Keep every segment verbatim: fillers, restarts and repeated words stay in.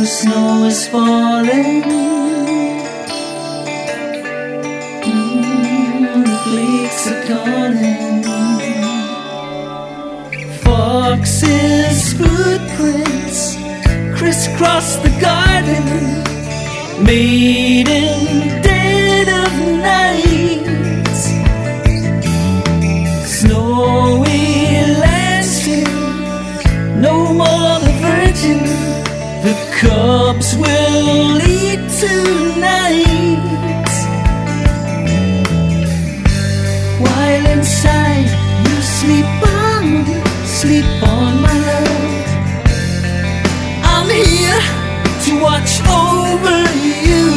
snow is falling. Mm, the flakes are calling. Fox's footprints crisscross the garden, made in dead of night. Snowy landscape, no more the virgin. The cubs will eat tonight. While inside you sleep on, sleep on my love. I'm here to watch over you.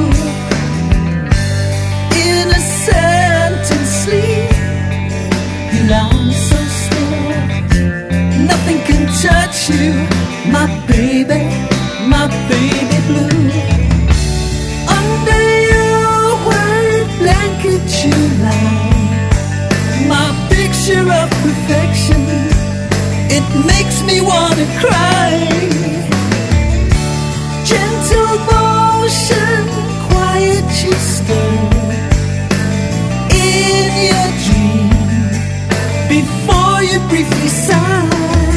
Innocent and sleep, you lie so still. Nothing can touch you, my baby, my baby blue. Under your white blanket you lie, my picture of perfection. It makes me wanna cry. Gentle motion, quiet you stir in your dream before you briefly sigh.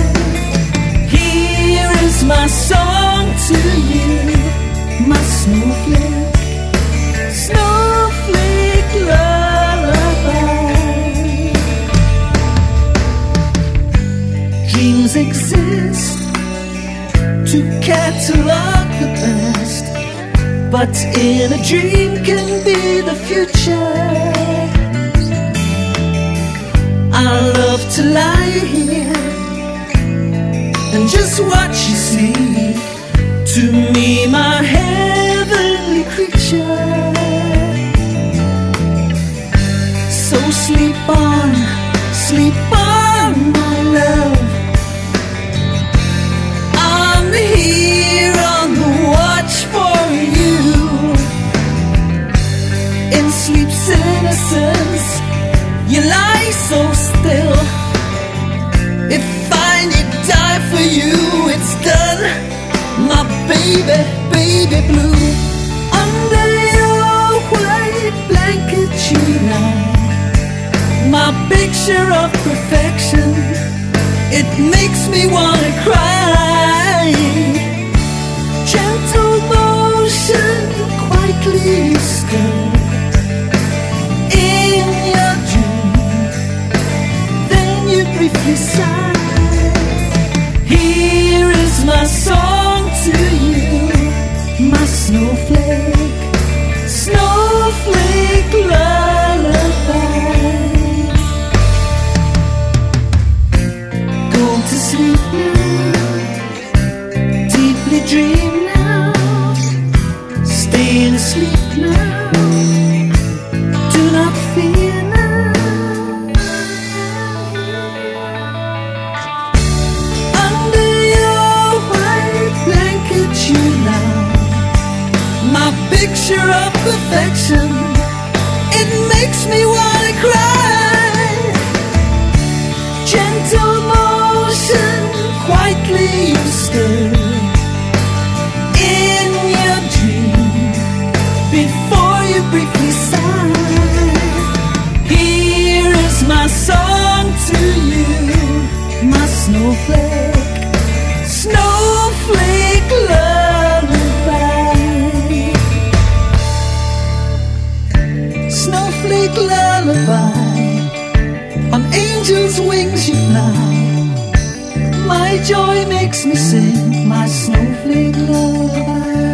Here is my song to you, my snowflake, snowflake lullaby. Dreams exist to catalog the past, but in a dream can be the future. I love to lie here and just watch you sleep. To me, my heavenly creature. So sleep on, sleep on, my love. I'm here on the watch for you. In sleep's innocence, you lie so still. If I need die for you, it's done, my baby, baby blue. Under your white blanket you lie, my picture of perfection. It makes me wanna cry. Gentle motion, quietly stir in your dream, then you briefly sigh. Here is my song to you, my snowflake, snowflake lullaby. Go to sleep now, deeply dream now, stay asleep now, do not fear now. Under your white blanket you lie, my picture of perfection. It makes me wanna cry. Gentle motion, quietly you stir in your dream before you briefly sigh. Here is my song to you, my snowflake, snowflake lullaby. Snowflake lullaby, on angels' wings you fly. My joy makes me sing my snowflake lullaby.